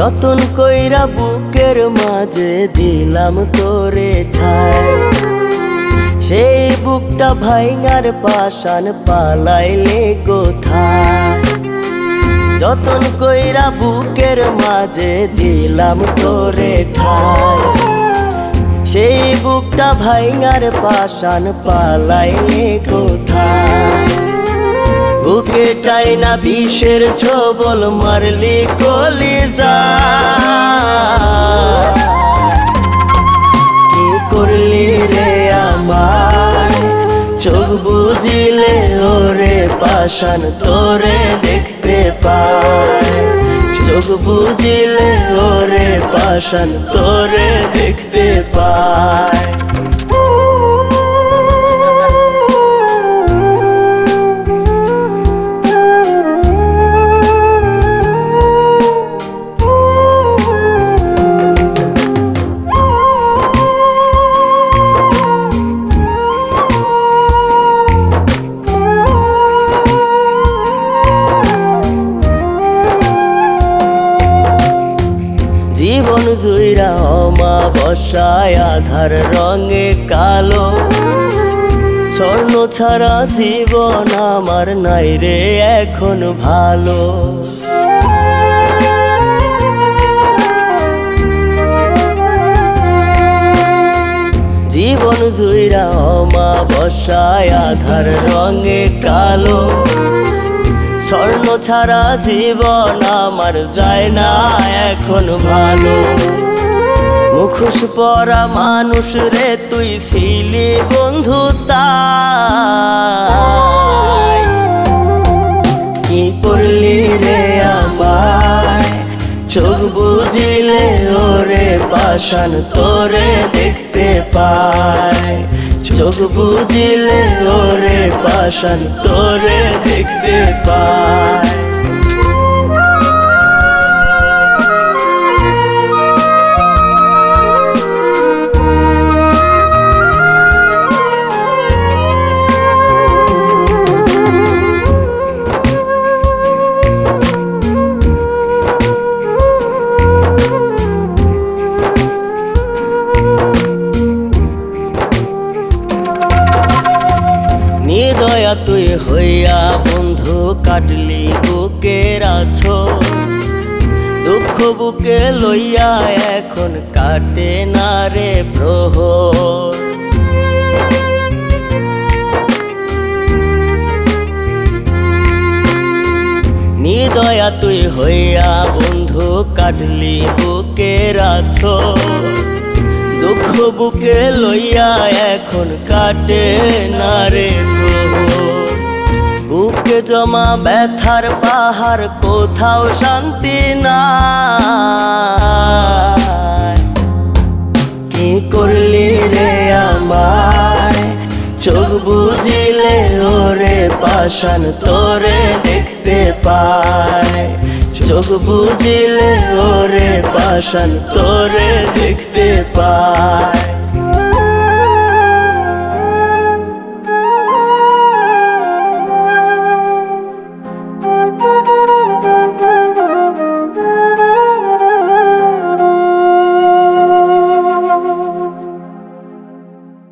যতন কইরা বুকের মাঝে দিলাম তোরে ঠাই, সেই বুকটা ভাইঙার পাশান পালাইলে কোথায়। যতন কইরা বুকের মাঝে দিলাম তোরে ঠাই, সেই বুকটা ভাইঙার পাশান পালাইলে কোথায়। বুকে টাইনা বিষের ছোবল মারলি কলিজা, কি করলি রে আমায়। চোখ বুঝিলে ওরে পাশান তোরে দেখতে পায়, চোখ বুঝিলে ওরে পাশান তোরে দেখতে পায়। জীবন জুইরা অমাবস্যায় আধার রঙে কালো, স্বর্ণ ছাড়া জীবন আমার নাই রে এখন ভালো। জীবন জুইরা অমাবস্যায় আধার রঙে কালো, স্বর্ণ ছাড়া জীবন আমার যায় না এখন ভালো। মুখোশ পরা মানুষ রে তুই ছিলি বন্ধু তাই, কি করলি রে আমায়। চোখ বুঝিলে ওরে পাশান তোরে দেখতে পায়, চোখ বুঝিলে ওরে পাশান তোরে দেখতে পায়। নিদয়া তুই হইয়া বন্ধু কাটলি বুকের আছর, দুঃখ বুকে লইয়া এখন কাটে না রে প্রহর। নিদয়া তুই হইয়া বন্ধু কাটলি বুকের আছর, দুঃখ বুকে লইয়া এখন কাটে না রে প্রহর। বুকে জমা ব্যথার পাহাড় কোথাও শান্তি নাই, কি করলি রে আমায়। চোখ বুঝিলে ওরে পাশান তোরে দেখতে পায়, চোখ বুঝিলে ওরে পাশান তোরে দেখতে পায়।